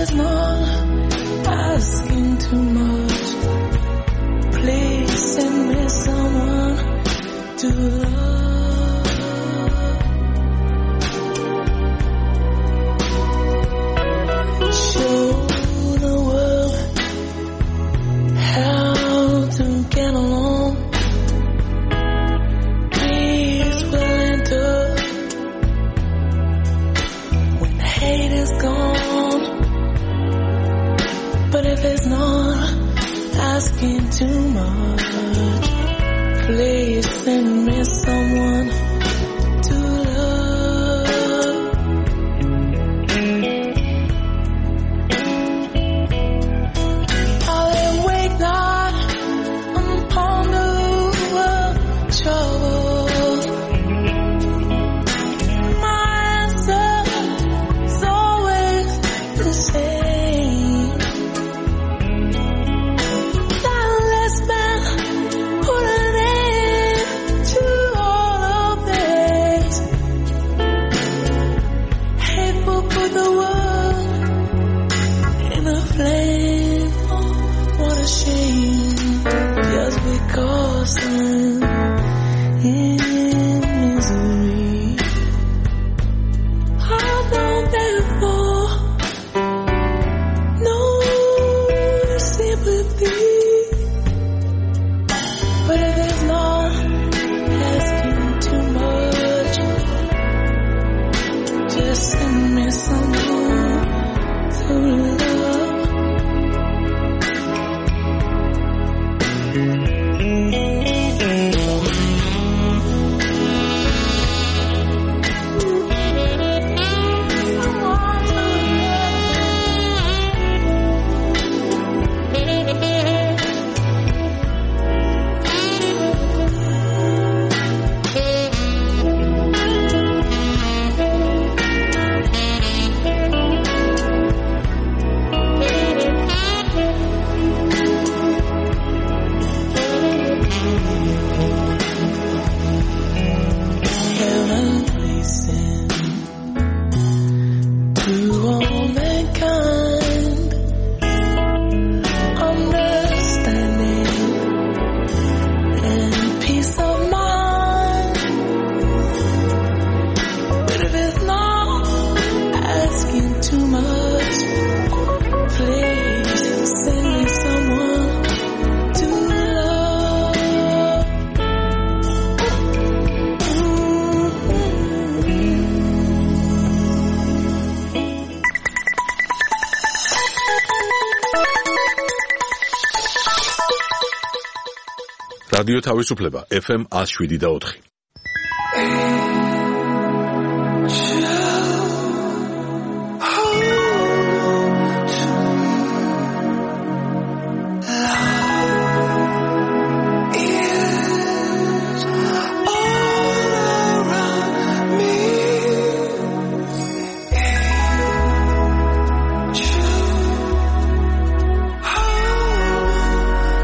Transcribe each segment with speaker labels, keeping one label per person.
Speaker 1: it's not asking too much, please send me someone to love. Show the world how to get along. Peace will enter when hate is gone. But if it's not asking too much, please send me someone to love. I'll lay awake night and ponder over trouble. My answer is always the same. That last man put an end to all of this. Hateful put the world in a flame. Oh, what a shame. Just because I'm in misery, I don't therefore no sympathy. But if it's not asking too much, just send me someone to love. Someone to heaven placing to all mankind, understanding and peace of mind. But if it's not asking too much, please send me someone to love.
Speaker 2: რადიო თავისუფლება FM 107.4.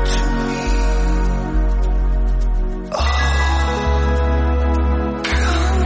Speaker 1: Come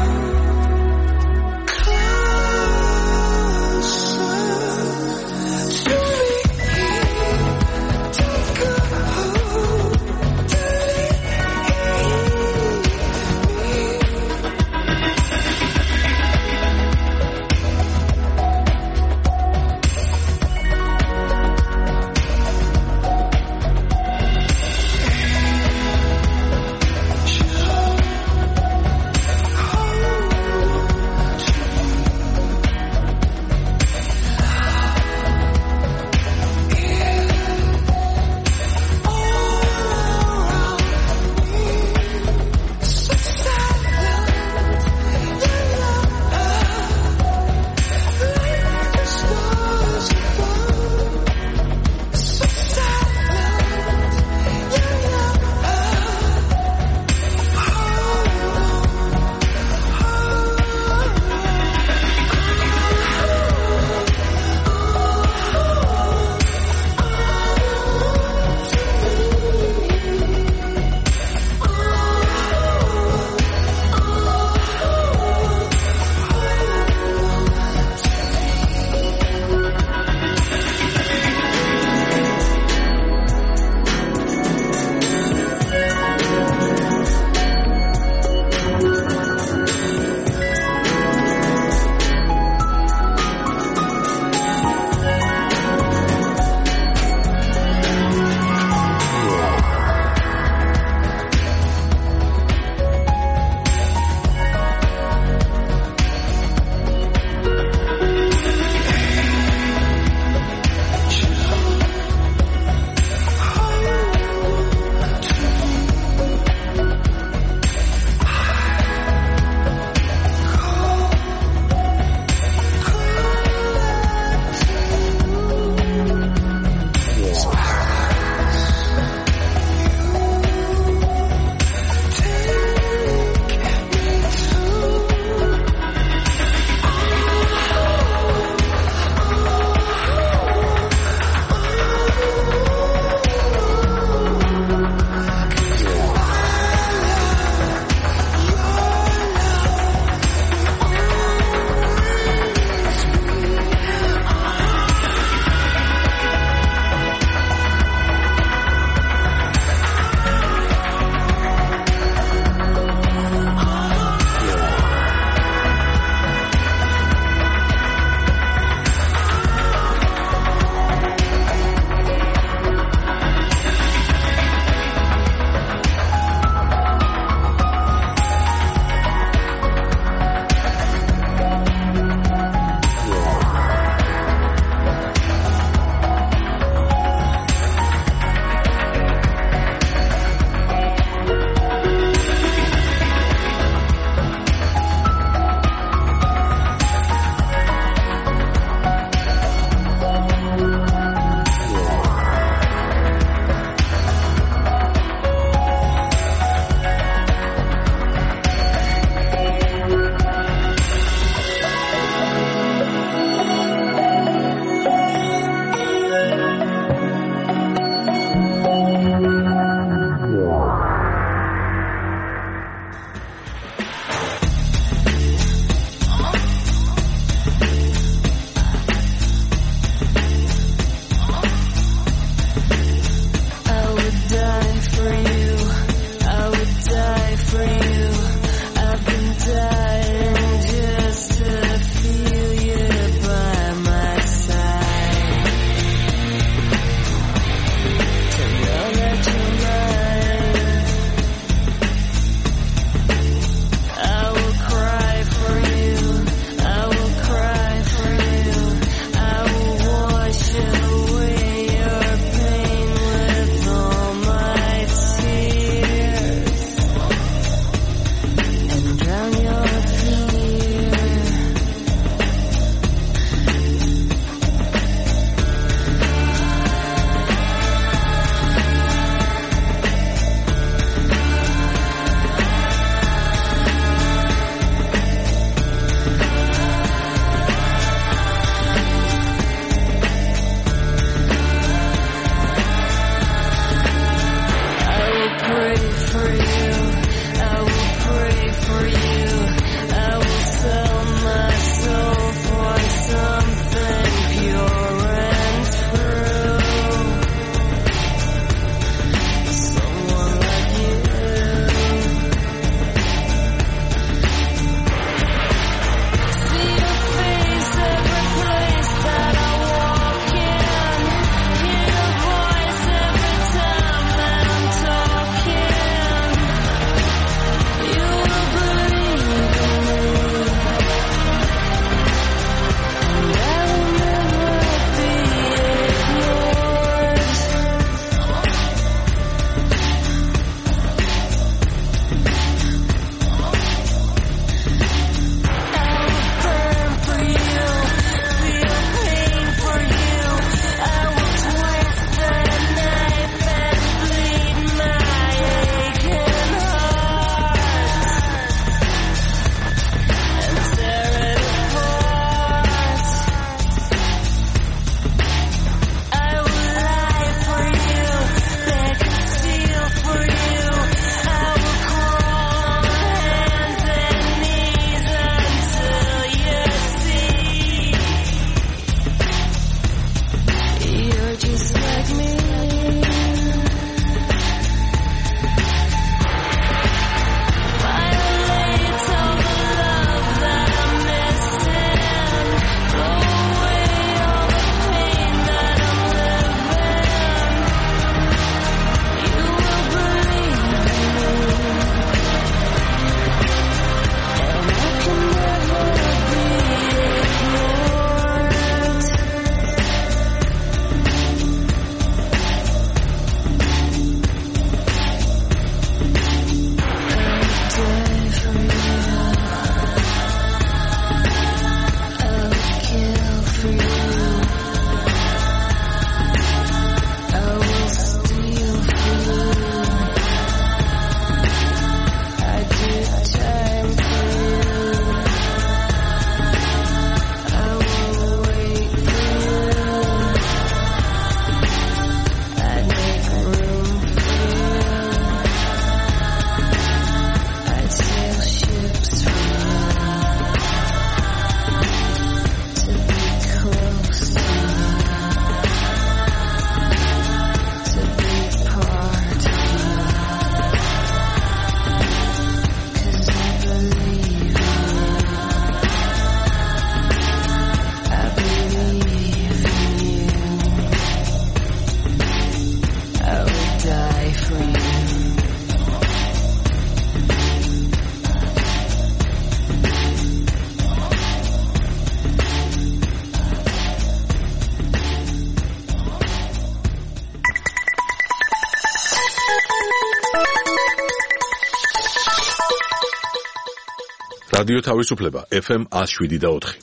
Speaker 2: რადიო თავისუფლება FM 107.4.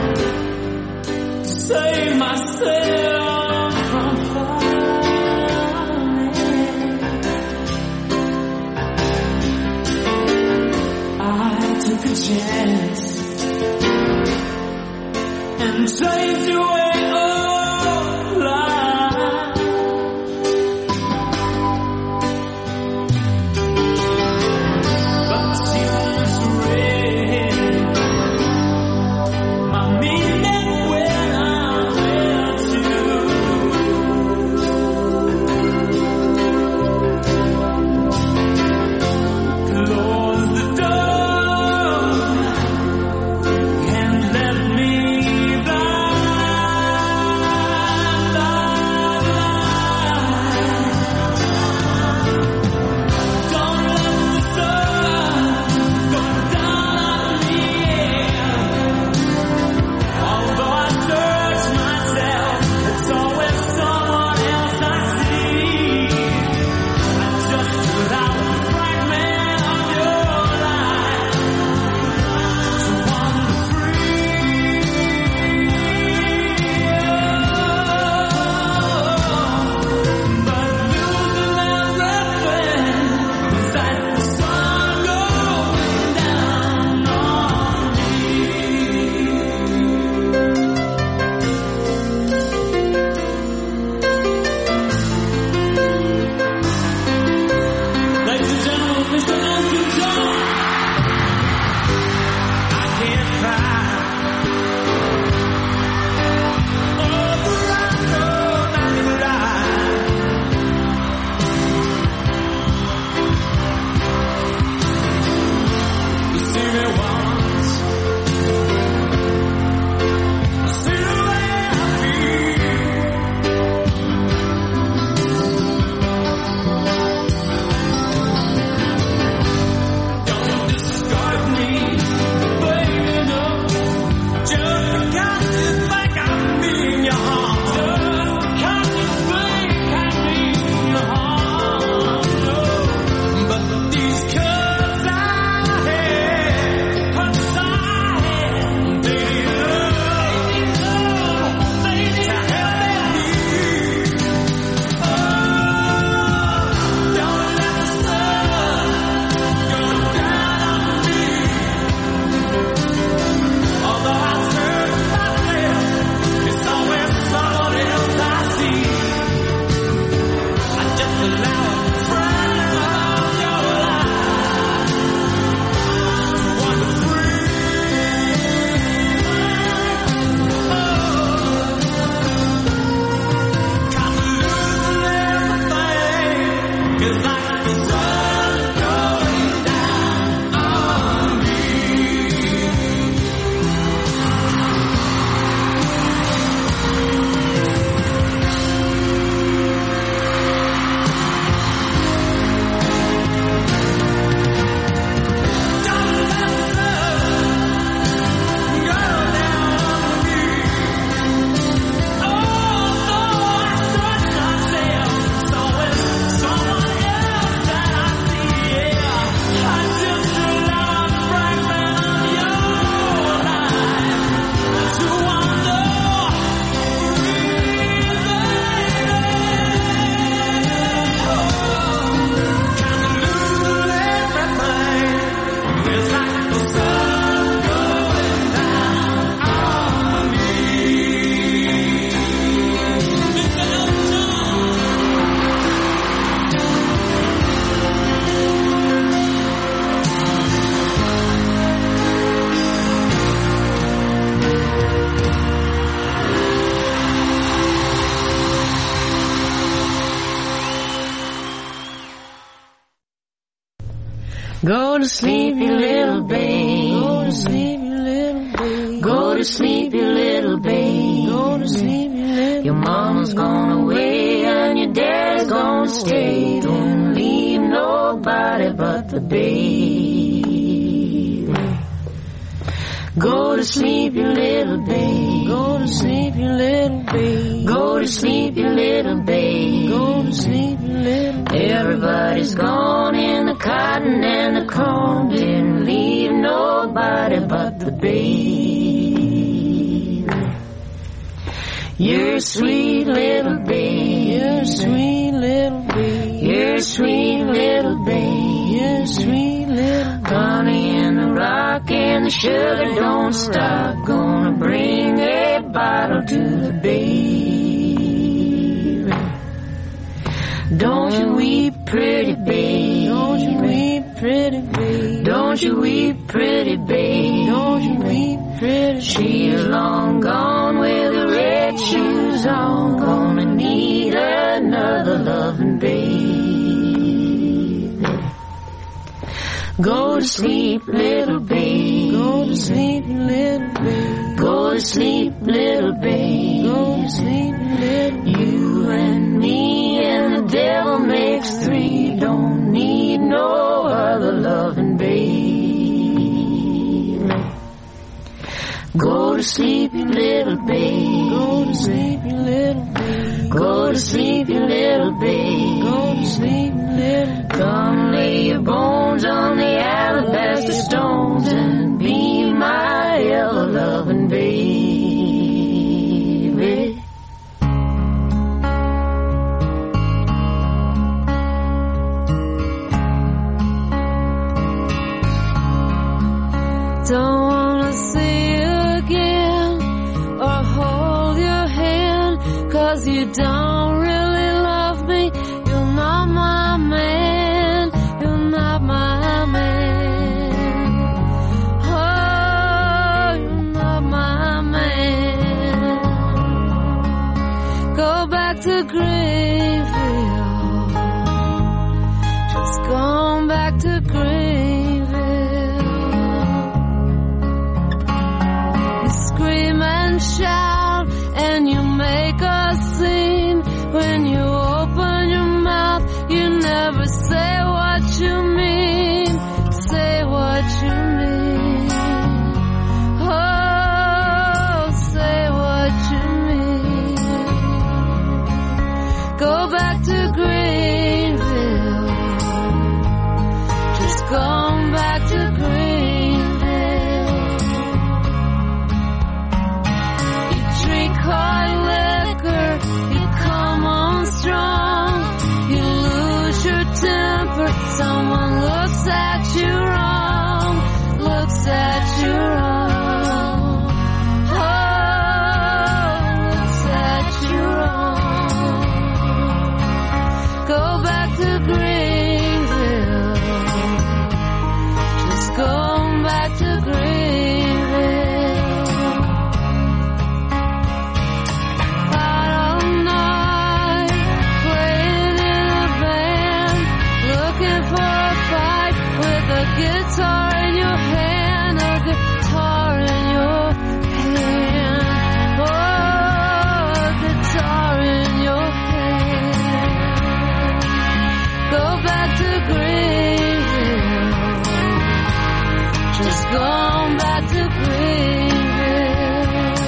Speaker 2: Save myself from fire.
Speaker 3: Go to sleep, you little babe.
Speaker 1: Go to sleep, you little babe.
Speaker 3: Go to sleep, you little babe.
Speaker 1: Go to sleep, you little.
Speaker 3: Your mama's gone away and your dad's gonna stay. Don't leave nobody but the babe. Go to sleep, you little babe.
Speaker 1: Go to sleep, you little babe.
Speaker 3: Go to sleep, you little babe.
Speaker 1: Go to sleep, you little babe.
Speaker 3: Everybody's gone in the cotton and the corn. Didn't leave nobody but the babe. You're a sweet little babe.
Speaker 1: You're a sweet little babe.
Speaker 3: You're a sweet little babe.
Speaker 1: You're a sweet little babe.
Speaker 3: Honey in the rock and the sugar don't stop. Gonna bring a bottle to the babe. Don't you weep, pretty babe.
Speaker 1: Don't you weep, pretty babe.
Speaker 3: Don't you weep, pretty babe.
Speaker 1: Don't you weep, pretty babe.
Speaker 3: She's long gone with the red shoes on. Gonna need another loving babe. Go to sleep, little babe.
Speaker 1: Go to sleep, little babe.
Speaker 3: Go to sleep, little babe.
Speaker 1: Go to sleep, little babe.
Speaker 3: You and me and the devil makes three. Don't need no other loving babe. Go to sleep, you little babe.
Speaker 1: Go to sleep, you little babe.
Speaker 3: Go to sleep, you little babe.
Speaker 1: Go to sleep, little babe.
Speaker 3: Come lay your bones on the alabaster stones and be my ever loving baby.
Speaker 1: Don't wanna see you again or hold your hand, 'cause you don't really love me. You're not my man. You're not my man. Oh, you're not my man. Go back to Greenville. Just going back to Greenville. You scream and shout and you make a scene. When you open your mouth, you never say what you mean. Say what you mean. Oh, say what you mean. Go back to Greenville. Just going back to Greenville. You drink hard liquor, you come on strong. You lose your temper, someone looks at you wrong. Looks at you wrong. Oh, looks at you wrong. Go back to Greenville. Just going back to Greenville. Out all night, playing in a band, looking for a fight with a guitar in your hand, a guitar in your hand. Oh, a guitar in your hand. Go back to Greenville. Just going back to Greenville.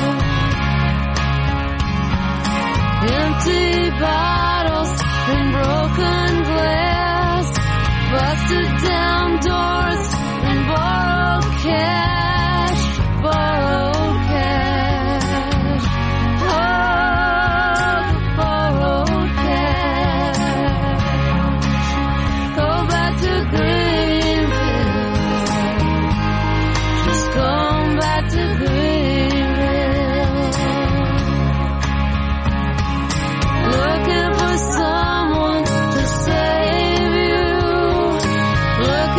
Speaker 1: Empty bottles and broken glass, busted down doors and borrowed cash, borrowed cash. Oh, borrowed cash. Go back to Greenville. Just going back to Greenville. Looking for someone to save you. Looking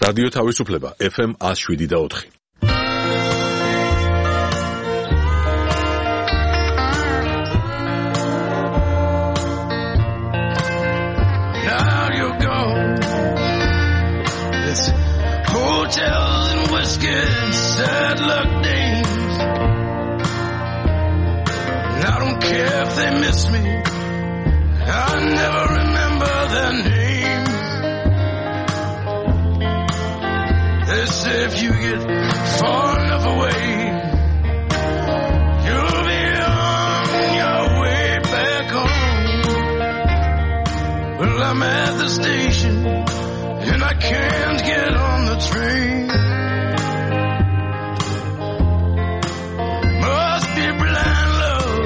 Speaker 2: რადიო თავისუფლება FM 107.4.
Speaker 4: Now you're gone. It's hotels and whiskey and sad luck dames. And I don't care if they miss me. I never remember their names. They say if you get far enough away, you'll be on your way back home. Well, I'm at the station and I can't get on the train. Must be blind love.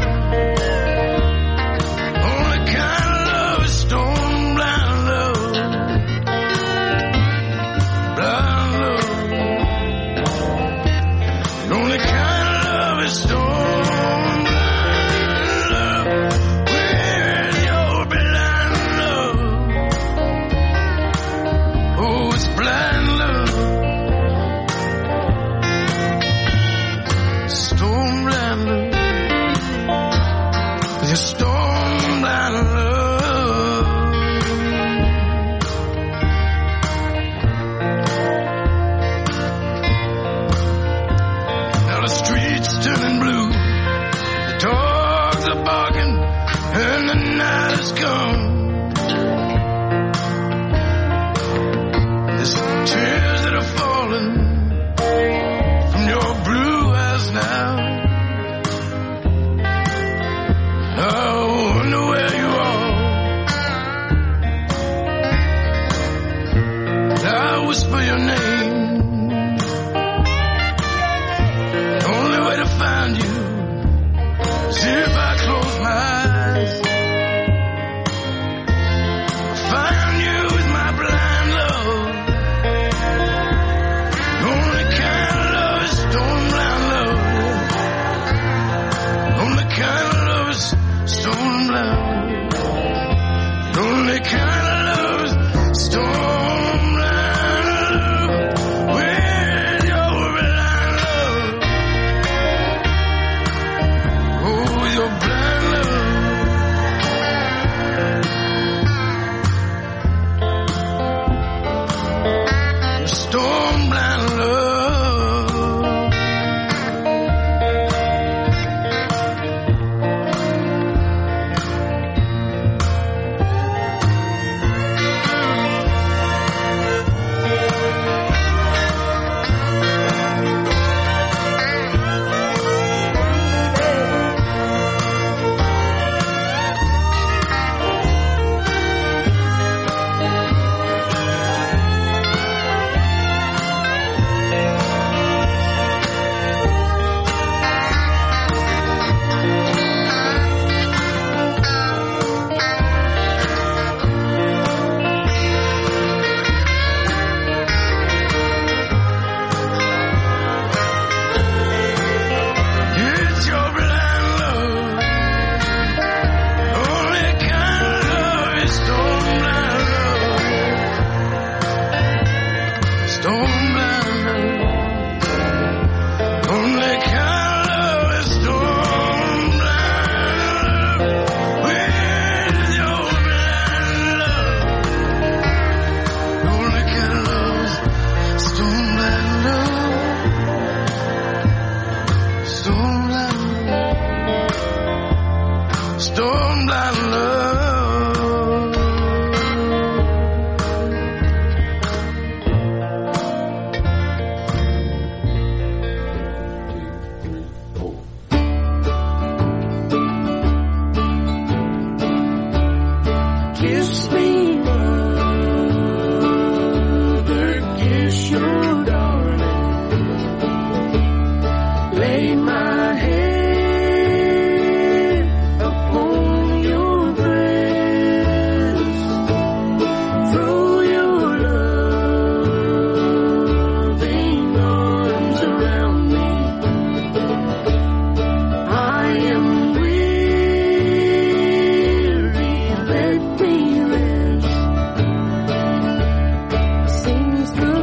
Speaker 4: Only kind of love is stone blind love. Blind love. The only kind of love is stone blind love. Where's your blind love? Oh, it's blind love. Stone blind love. Your stone blind love. Now the streets turning blue, the dogs are barking, and the night has come. There's tears that are falling from your blue eyes now. I wonder where you are. I whisper your name. The only way to find you is if I close my eyes. Find you with my blind love. The only kind of love is stone blind love. The only kind of love is stone blind. The only kind of love is stone blind love. Where's your blind love? Oh, your blind love. Your stone blind love. It's your blind love. Only kind of love is stone blind love. Stone blind love. Only kind of love is stone blind love. Where's your blind love? Only kind of love is stone blind love. Stone blind love. Stone blind love. Kiss me, mother, kiss your darling. Lay my head upon your breast. Throw your loving arms around me. I am weary, let me rest. Seems the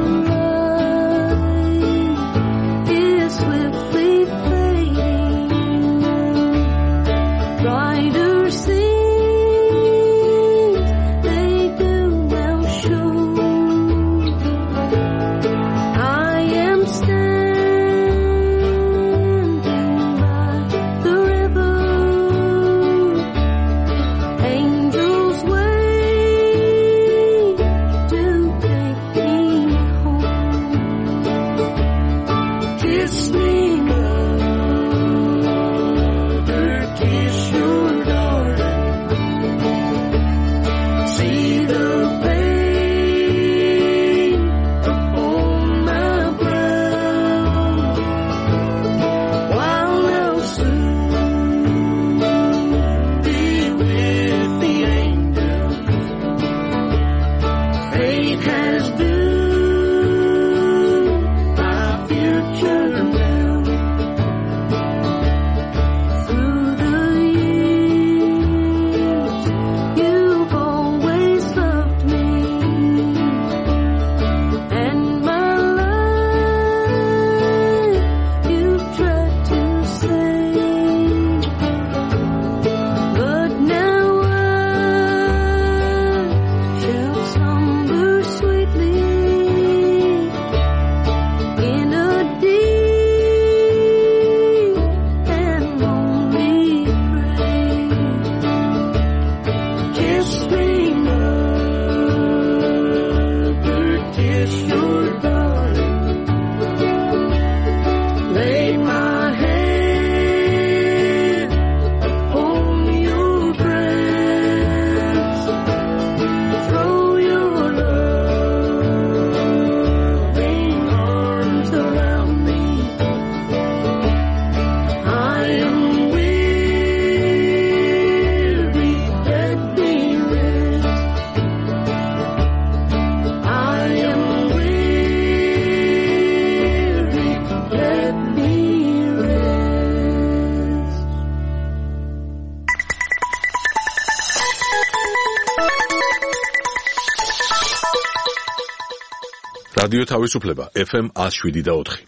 Speaker 2: რადიო თავისუფლება FM 107.4.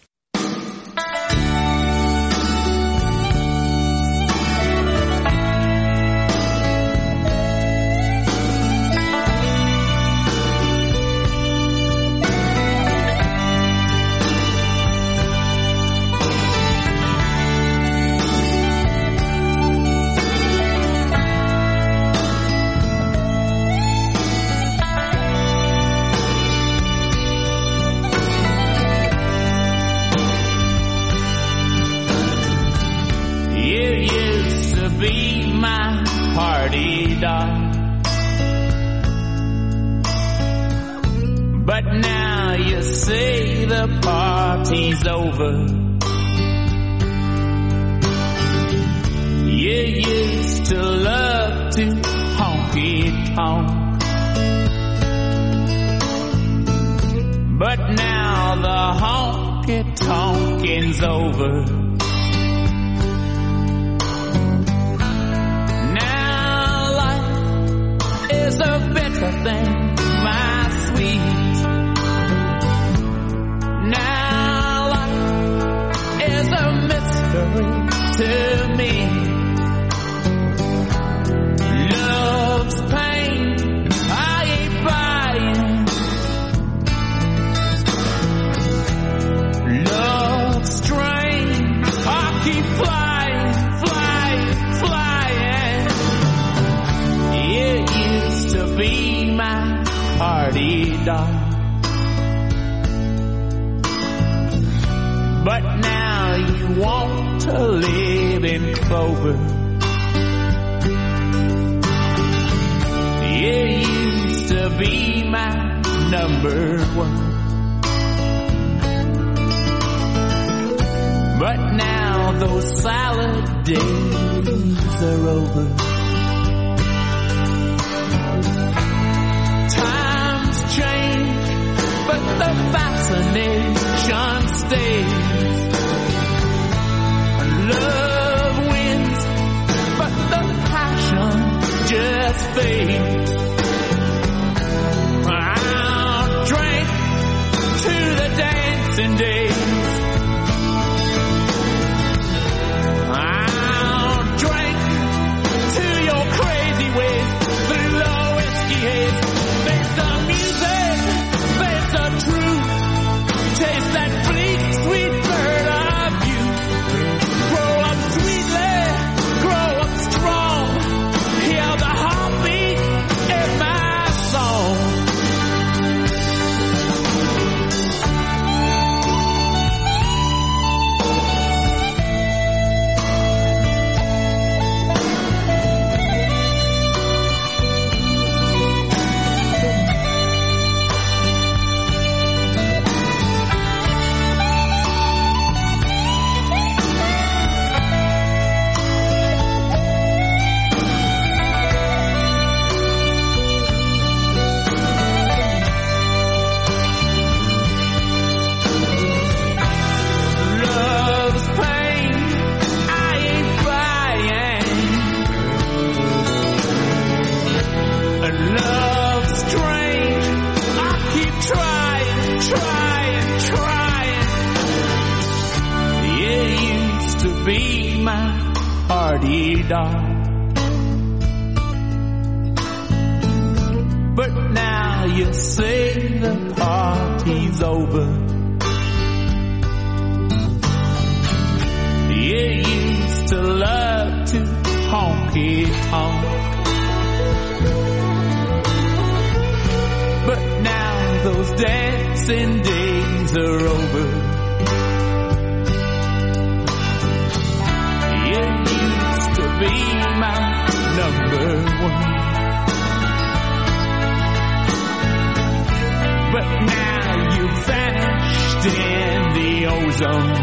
Speaker 5: But now you say the party's over. You used to love to honky-tonk, but now the honky-tonking's over. Now life is a better thing, my sweet. A mystery to me. Love's pain, I ain't buying. Love's strain, I keep flying, flying, flying. It used to be my party doll, but now you want to live in clover. You used to be my number one, but now those salad days are over. Times change, but the fascination stays. Love wins, but the passion just fades. I'll drink to the dancing days. I'll drink to your crazy ways through the whiskey haze. Face the music, face the truth. Taste that bleak, sweet bird of you. Grow up sweetly, grow up strong. Hear the heartbeat in my song. But now you say the party's over. You used to love to honky-tonk, but now those dancing days are over. You used to be my number one, but now you vanished in the ozone.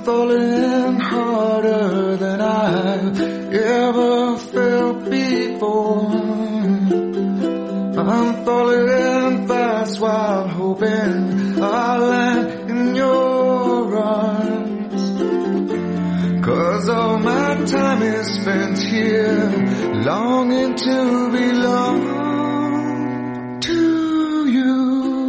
Speaker 6: falling harder than I've ever felt before. I'm falling fast while hoping I'll land in your arms. 'Cause all my time is spent here, longing to belong to you.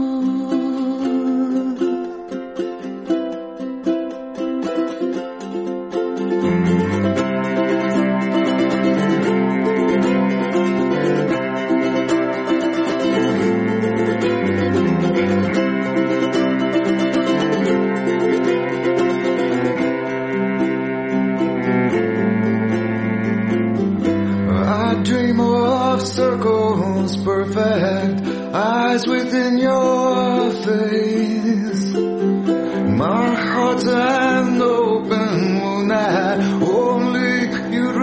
Speaker 6: Circles perfect, eyes within your face. My heart's an open wound that only you'd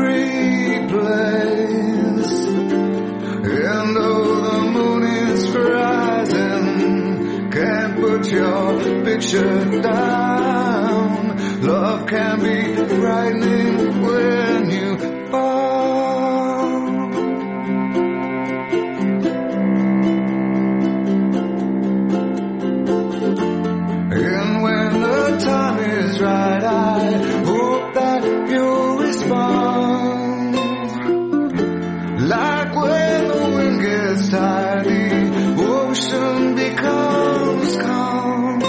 Speaker 6: replace. And though the moon is rising, can't put your picture down. Love can be frightening when you fall. Right, I hope that you'll respond. Like when the wind gets tired, the ocean becomes calm.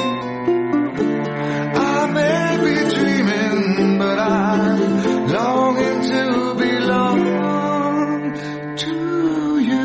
Speaker 6: I may be dreaming, but I'm longing to belong to you.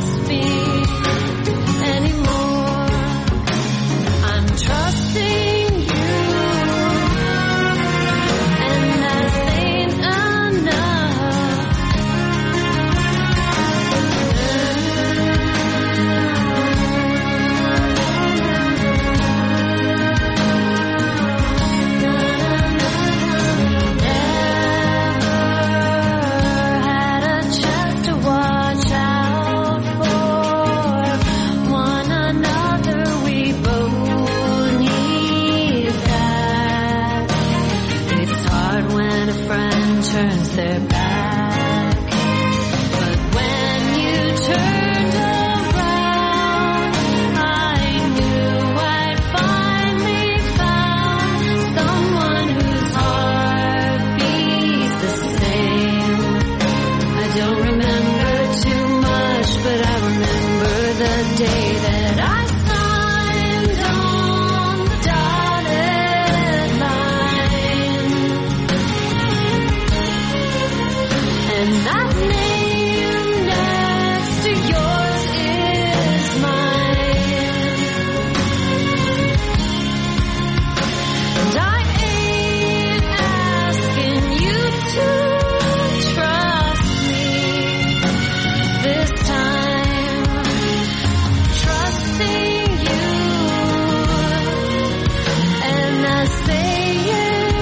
Speaker 1: Trusting don't remember too much, but I remember the day that I signed on the dotted line. And that name next to yours is mine. And I ain't asking you to trust me this time. Trusting you, and I say it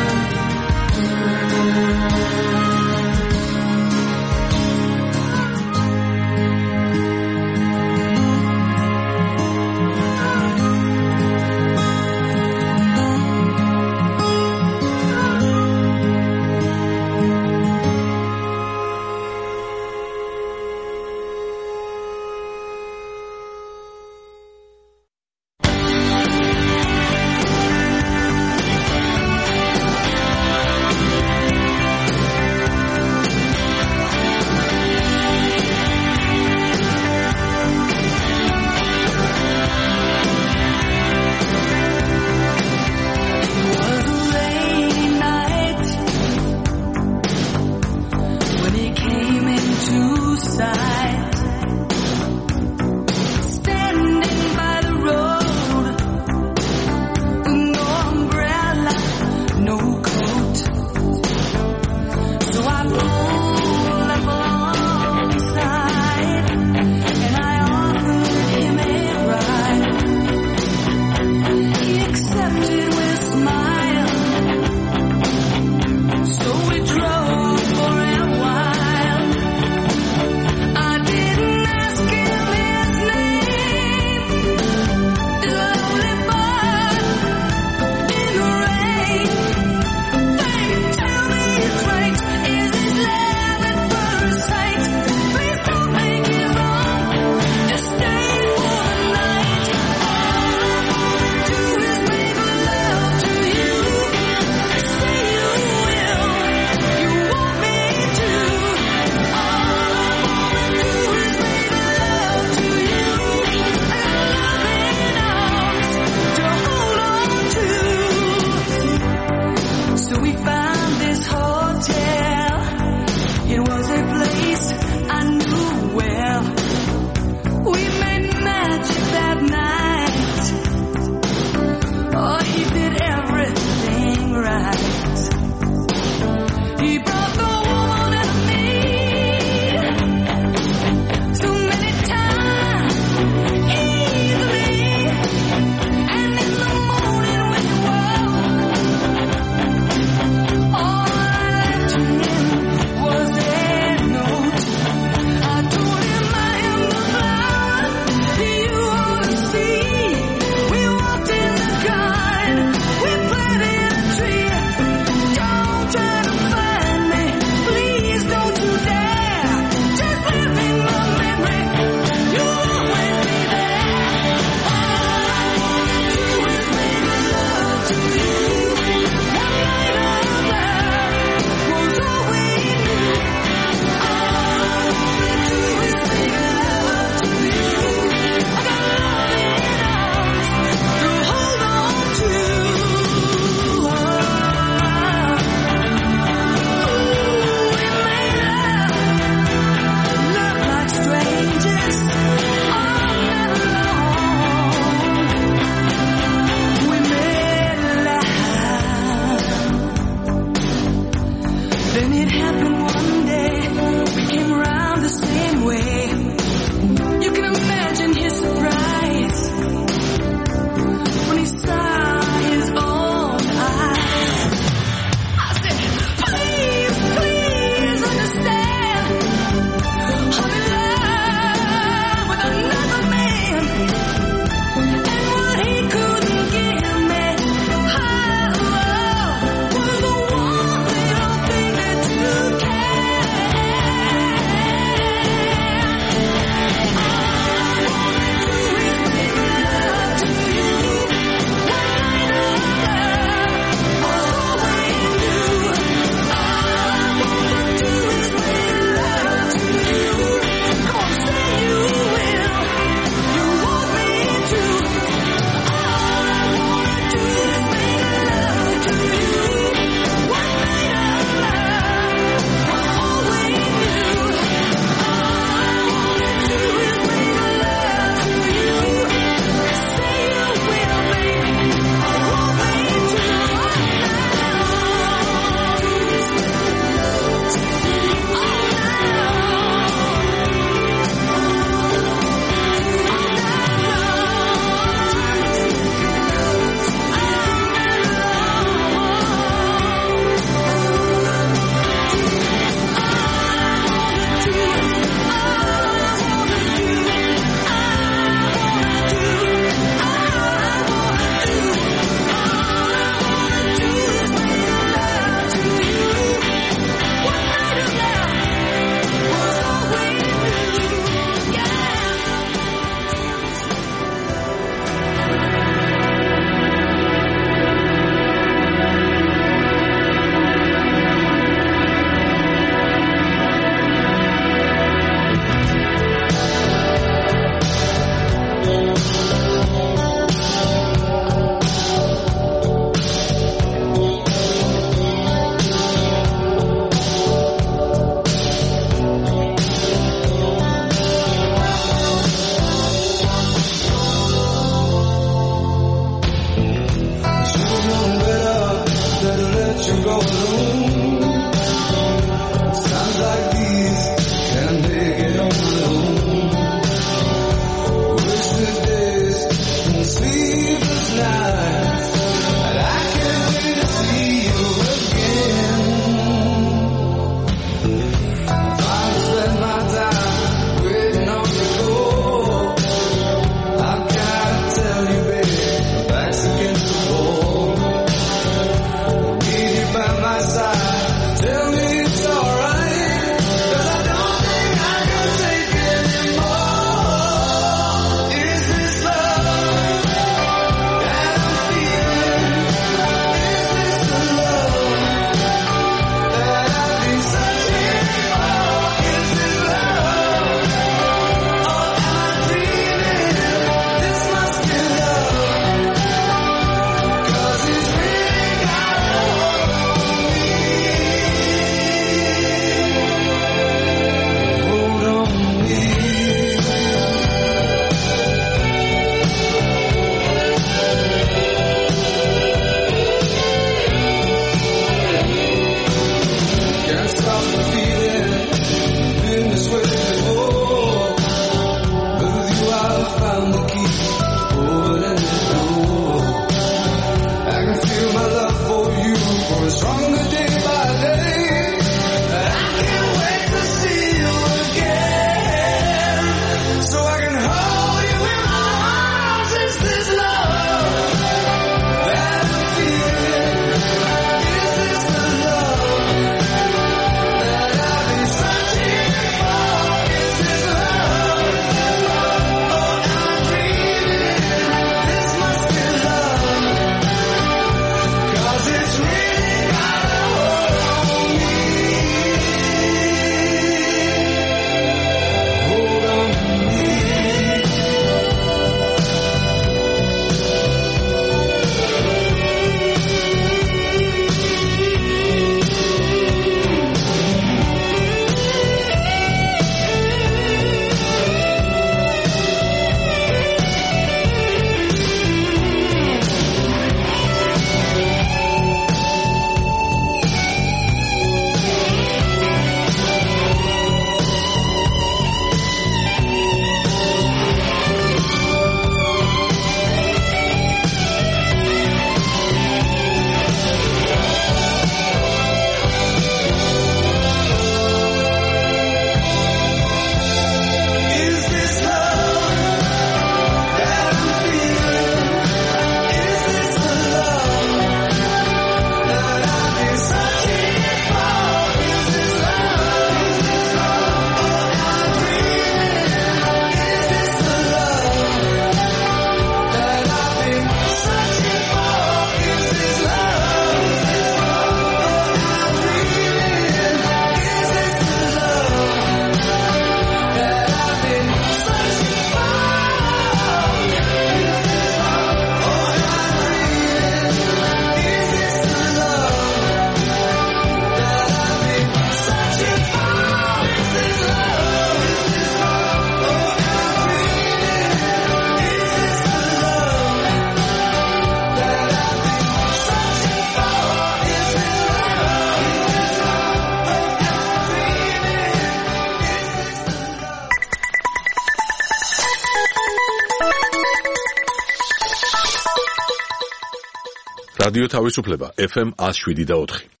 Speaker 2: რადიო თავისუფლება FM 107.4